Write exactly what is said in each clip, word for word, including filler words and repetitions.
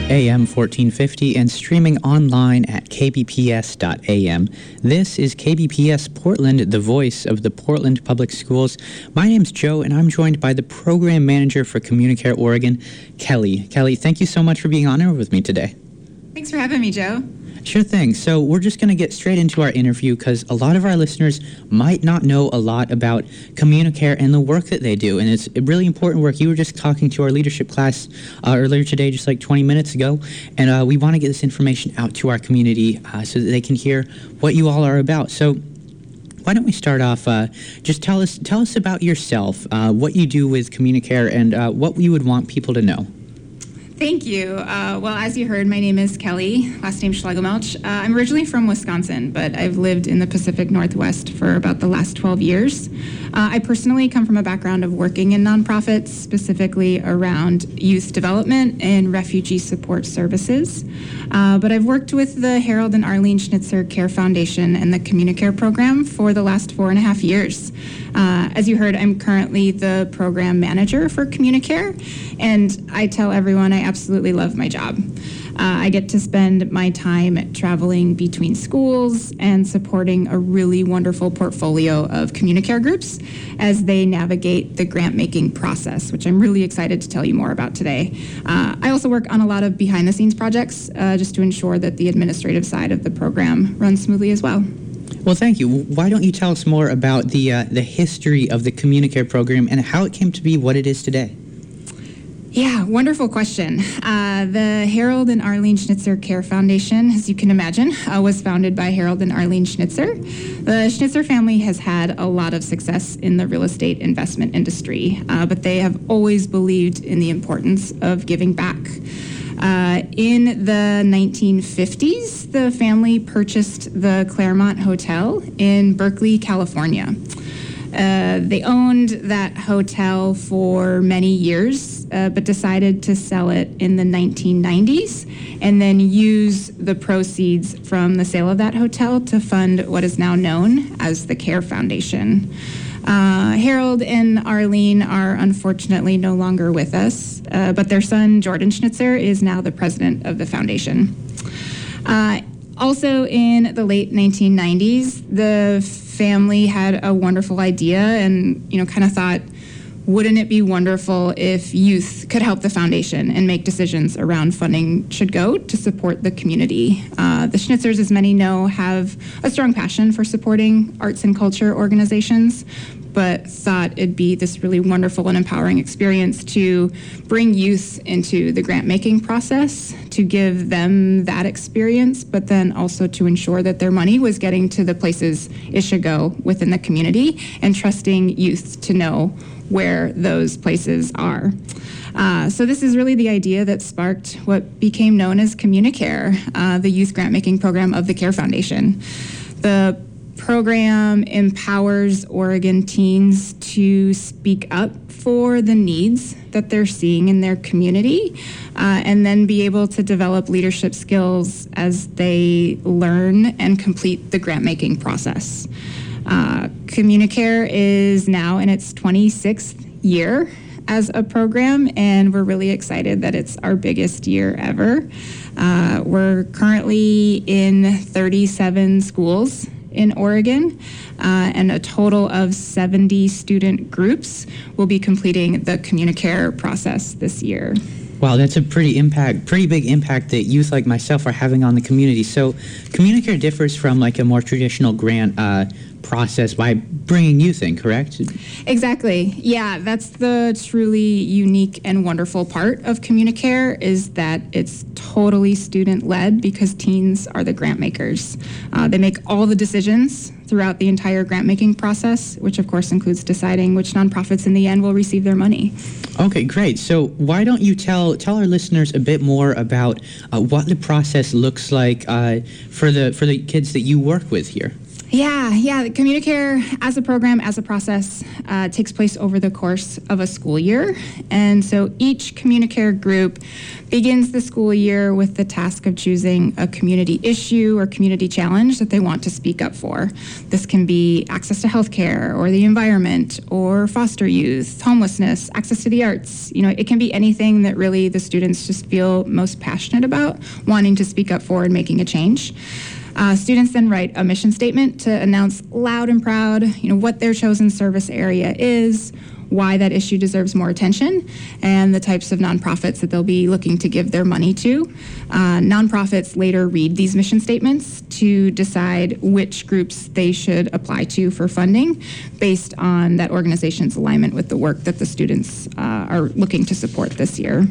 A M fourteen fifty and streaming online at k b p s dot a m. This is K B P S Portland, the voice of the Portland Public Schools. My name's Joe, and I'm joined by the Program Manager for Communicare Oregon, Kelly. Kelly, thank you so much for being on air with me today. Thanks for having me, Joe. Sure thing. So we're just going to get straight into our interview because a lot of our listeners might not know a lot about Communicare and the work that they do. And it's really important work. You were just talking to our leadership class uh, earlier today, just like twenty minutes ago. And uh, we want to get this information out to our community uh, so that they can hear what you all are about. So why don't we start off, uh, just tell us tell us about yourself, uh, what you do with Communicare, and uh, what you would want people to know. Thank you. Uh, well, as you heard, my name is Kelly, last name Schlegelmelch. Uh, I'm originally from Wisconsin, but I've lived in the Pacific Northwest for about the last twelve years. Uh, I personally come from a background of working in nonprofits, specifically around youth development and refugee support services. Uh, but I've worked with the Harold and Arlene Schnitzer Care Foundation and the Communicare program for the last four and a half years. Uh, as you heard, I'm currently the program manager for Communicare, and I tell everyone I absolutely love my job. Uh, I get to spend my time traveling between schools and supporting a really wonderful portfolio of Communicare groups as they navigate the grant-making process, which I'm really excited to tell you more about today. Uh, I also work on a lot of behind-the-scenes projects uh, just to ensure that the administrative side of the program runs smoothly as well. Well, thank you. Why don't you tell us more about the uh, the history of the Communicare program and how it came to be what it is today? Yeah, wonderful question. Uh, the Harold and Arlene Schnitzer Care Foundation, as you can imagine, uh, was founded by Harold and Arlene Schnitzer. The Schnitzer family has had a lot of success in the real estate investment industry, uh, but they have always believed in the importance of giving back. Uh, in the nineteen fifties, the family purchased the Claremont Hotel in Berkeley, California. Uh, they owned that hotel for many years, uh, but decided to sell it in the nineteen nineties and then use the proceeds from the sale of that hotel to fund what is now known as the Care Foundation. Uh, Harold and Arlene are unfortunately no longer with us, uh, but their son, Jordan Schnitzer, is now the president of the foundation. Uh, also in the late nineteen nineties, the family had a wonderful idea and, you know, kind of thought, wouldn't it be wonderful if youth could help the foundation and make decisions around funding should go to support the community? Uh, the Schnitzers, as many know, have a strong passion for supporting arts and culture organizations, but thought it'd be this really wonderful and empowering experience to bring youth into the grant-making process, to give them that experience, but then also to ensure that their money was getting to the places it should go within the community and trusting youth to know where those places are. Uh, so this is really the idea that sparked what became known as Communicare, uh, the youth grant-making program of the Care Foundation. The program empowers Oregon teens to speak up for the needs that they're seeing in their community, uh, and then be able to develop leadership skills as they learn and complete the grant-making process. Uh, Communicare is now in its twenty-sixth year as a program, and we're really excited that it's our biggest year ever. Uh, we're currently in thirty-seven schools in Oregon, uh, and a total of seventy student groups will be completing the Communicare process this year. Wow, that's a pretty impact, pretty big impact that youth like myself are having on the community. So Communicare differs from like a more traditional grant uh, process by bringing youth in, correct? Exactly. Yeah, that's the truly unique and wonderful part of Communicare, is that it's totally student-led because teens are the grant makers. Uh, they make all the decisions throughout the entire grant-making process, which of course includes deciding which nonprofits in the end will receive their money. Okay, great. So why don't you tell tell our listeners a bit more about uh, what the process looks like uh, for the for the kids that you work with here? Yeah, yeah. The Communicare as a program, as a process, uh, takes place over the course of a school year. And so each Communicare group begins the school year with the task of choosing a community issue or community challenge that they want to speak up for. This can be access to healthcare or the environment or foster youth, homelessness, access to the arts. You know, it can be anything that really the students just feel most passionate about, wanting to speak up for and making a change. Uh, students then write a mission statement to announce loud and proud, you know, what their chosen service area is, why that issue deserves more attention, and the types of nonprofits that they'll be looking to give their money to. Uh, nonprofits later read these mission statements to decide which groups they should apply to for funding based on that organization's alignment with the work that the students uh, are looking to support this year.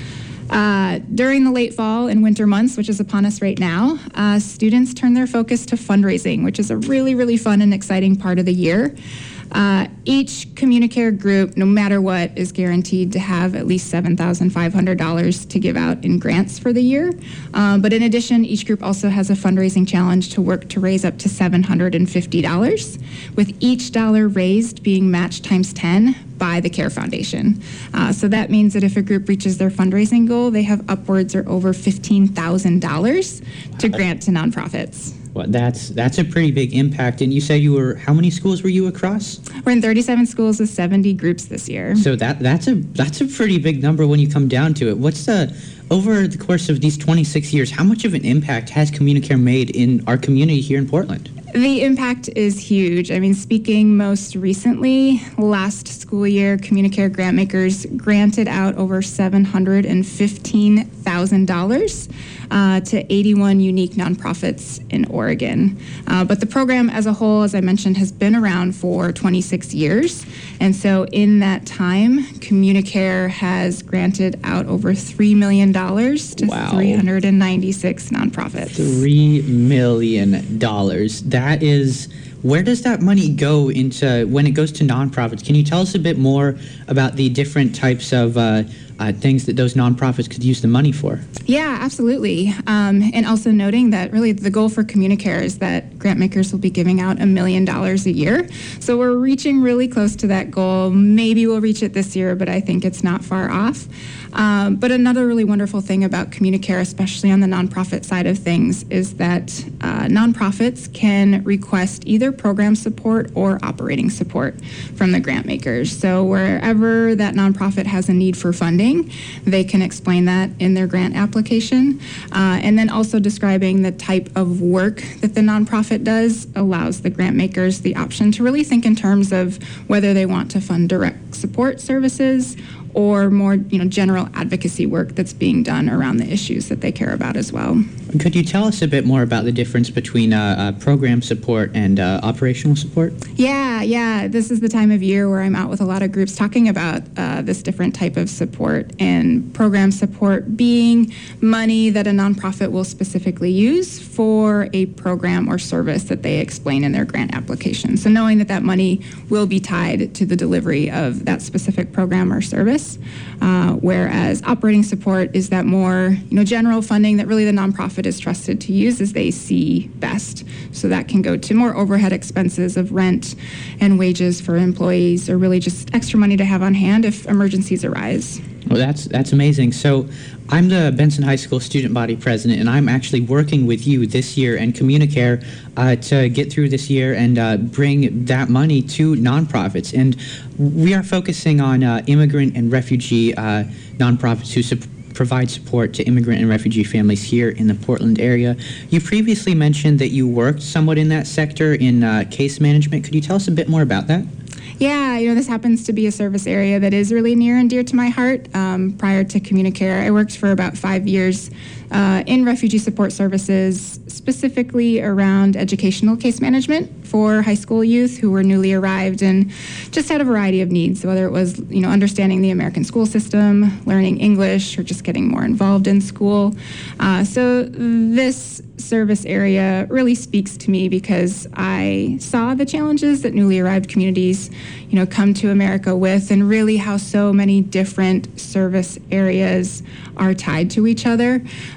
Uh, during the late fall and winter months, which is upon us right now, uh, students turn their focus to fundraising, which is a really, really fun and exciting part of the year. Uh, each Communicare group, no matter what, is guaranteed to have at least seven thousand five hundred dollars to give out in grants for the year. Um, but in addition, each group also has a fundraising challenge to work to raise up to seven hundred fifty dollars, with each dollar raised being matched times ten by the CARE Foundation. Uh, so that means that if a group reaches their fundraising goal, they have upwards or over fifteen thousand dollars to grant to nonprofits. Well, that's that's a pretty big impact. And you said you were, how many schools were you across? We're in thirty-seven schools with seventy groups this year. So that that's a that's a pretty big number when you come down to it. What's the, over the course of these twenty-six years, how much of an impact has Communicare made in our community here in Portland? The impact is huge. I mean, speaking most recently, last school year, Communicare grant makers granted out over seven hundred fifteen thousand dollars uh, to eighty-one unique nonprofits in Oregon. Uh, but the program as a whole, as I mentioned, has been around for twenty-six years. And so in that time, Communicare has granted out over three million dollars to Wow. three hundred ninety-six nonprofits. Three million dollars. That is, where does that money go into when it goes to nonprofits? Can you tell us a bit more about the different types of uh, uh, things that those nonprofits could use the money for? Yeah, absolutely. Um, and also noting that really the goal for Communicare is that grant makers will be giving out a million dollars a year. So we're reaching really close to that goal. Maybe we'll reach it this year, but I think it's not far off. Um, but another really wonderful thing about Communicare, especially on the nonprofit side of things, is that uh, nonprofits can request either program support or operating support from the grant makers. So wherever that nonprofit has a need for funding, they can explain that in their grant application. Uh, and then also describing the type of work that the nonprofit does allows the grant makers the option to really think in terms of whether they want to fund direct support services or more, you know, general advocacy work that's being done around the issues that they care about as well. Could you tell us a bit more about the difference between uh, uh, program support and uh, operational support? Yeah, yeah. This is the time of year where I'm out with a lot of groups talking about uh, this different type of support, and program support being money that a nonprofit will specifically use for a program or service that they explain in their grant application. So knowing that that money will be tied to the delivery of that specific program or service, uh, whereas operating support is that more, you know, general funding that really the nonprofit is trusted to use as they see best. So that can go to more overhead expenses of rent and wages for employees, or really just extra money to have on hand if emergencies arise. Well, that's that's amazing. So I'm the Benson High School student body president, and I'm actually working with you this year and Communicare uh, to get through this year and uh, bring that money to nonprofits. And we are focusing on uh, immigrant and refugee uh, nonprofits who support provide support to immigrant and refugee families here in the Portland area. You previously mentioned that you worked somewhat in that sector in uh, case management. Could you tell us a bit more about that? Yeah, you know, this happens to be a service area that is really near and dear to my heart. Um, prior to Communicare, I worked for about five years uh, in refugee support services, specifically around educational case management for high school youth who were newly arrived and just had a variety of needs, whether it was, you know, understanding the American school system, learning English, or just getting more involved in school. Uh, so this service area really speaks to me because I saw the challenges that newly arrived communities, you know, come to America with, and really how so many different service areas are tied to each other.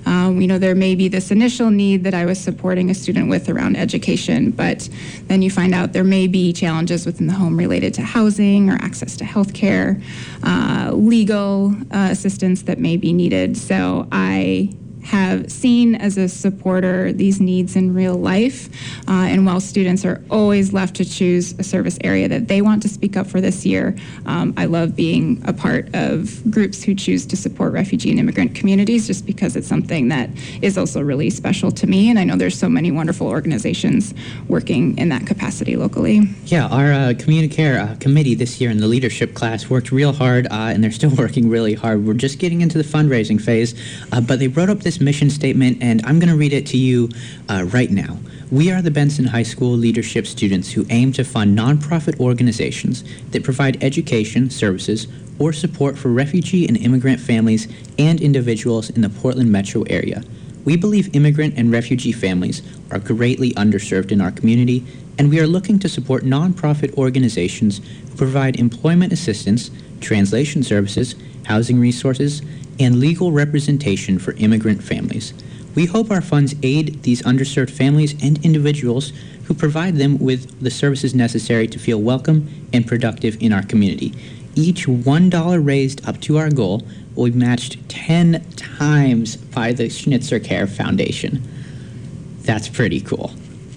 Um, you know, there may be this initial need that I was supporting a student with around education, but then you find out there may be challenges within the home related to housing or access to health care, uh, legal uh, assistance that may be needed. So I have seen as a supporter these needs in real life, uh, and while students are always left to choose a service area that they want to speak up for this year, um, I love being a part of groups who choose to support refugee and immigrant communities, just because it's something that is also really special to me, and I know there's so many wonderful organizations working in that capacity locally. Yeah, our uh, Communicare uh, committee this year in the leadership class worked real hard, uh, and they're still working really hard. We're just getting into the fundraising phase, uh, but they wrote up this mission statement, and I'm going to read it to you uh, right now. We are the Benson High School leadership students who aim to fund nonprofit organizations that provide education, services, or support for refugee and immigrant families and individuals in the Portland metro area. We believe immigrant and refugee families are greatly underserved in our community, and we are looking to support nonprofit organizations who provide employment assistance, translation services, housing resources, and legal representation for immigrant families. We hope our funds aid these underserved families and individuals who provide them with the services necessary to feel welcome and productive in our community. Each one dollar raised up to our goal will be matched ten times by the Schnitzer Care Foundation. That's pretty cool.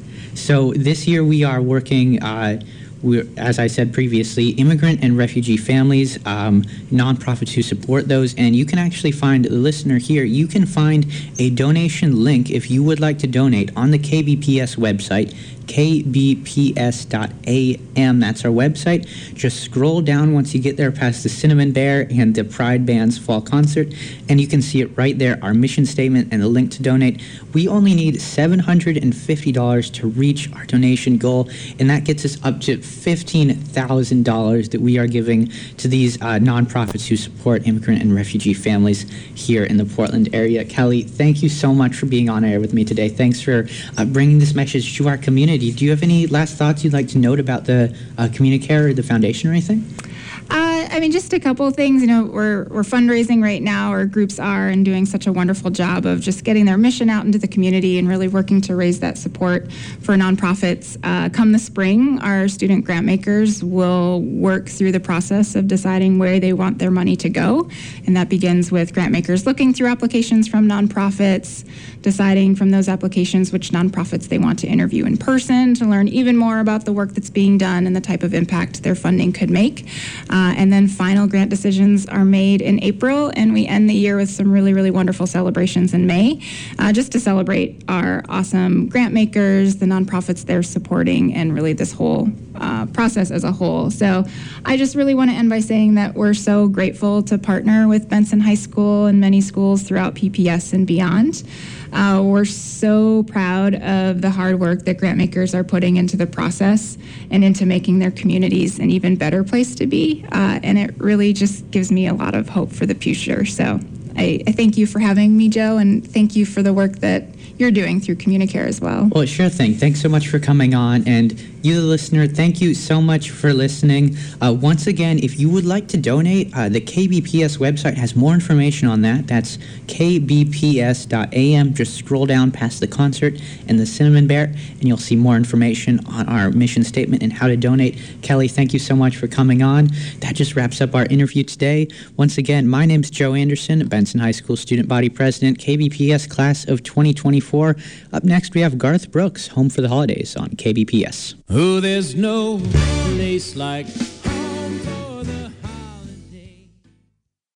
So this year we are working uh, We're, as I said previously, immigrant and refugee families, um, nonprofits who support those, and you can actually find, the listener here, you can find a donation link if you would like to donate on the K B P S website, k b p s dot a m. That's our website. Just scroll down once you get there past the Cinnamon Bear and the Pride Band's fall concert, and you can see it right there, our mission statement and the link to donate. We only need seven hundred fifty dollars to reach our donation goal, and that gets us up to fifteen thousand dollars that we are giving to these uh, nonprofits who support immigrant and refugee families here in the Portland area. Kelly, thank you so much for being on air with me today. Thanks for uh, bringing this message to our community. Do you have any last thoughts you'd like to note about the uh, Communicare or the foundation or anything? Uh, I mean, just a couple of things. You know, we're we're fundraising right now, our groups are, and doing such a wonderful job of just getting their mission out into the community and really working to raise that support for nonprofits. Uh, come the spring, our student grant makers will work through the process of deciding where they want their money to go, and that begins with grant makers looking through applications from nonprofits, deciding from those applications which nonprofits they want to interview in person to learn even more about the work that's being done and the type of impact their funding could make. Uh, and then final grant decisions are made in April, and we end the year with some really, really wonderful celebrations in May, uh, just to celebrate our awesome grant makers, the nonprofits they're supporting, and really this whole uh, process as a whole. So I just really want to end by saying that we're so grateful to partner with Benson High School and many schools throughout P P S and beyond. Uh, we're so proud of the hard work that grant makers are putting into the process and into making their communities an even better place to be. Uh, and it really just gives me a lot of hope for the future. So I, I thank you for having me, Joe, and thank you for the work that you're doing through Communicare as well. Well, sure thing. Thanks so much for coming on. And you, the listener, thank you so much for listening. Uh, once again, if you would like to donate, uh, the K B P S website has more information on that. That's k b p s dot a m. Just scroll down past the concert and the Cinnamon Bear, and you'll see more information on our mission statement and how to donate. Kelly, thank you so much for coming on. That just wraps up our interview today. Once again, my name's Joe Anderson, Benson High School Student Body President, K B P S Class of twenty twenty-four. Up next, we have Garth Brooks, Home for the Holidays on K B P S. Oh, there's no place like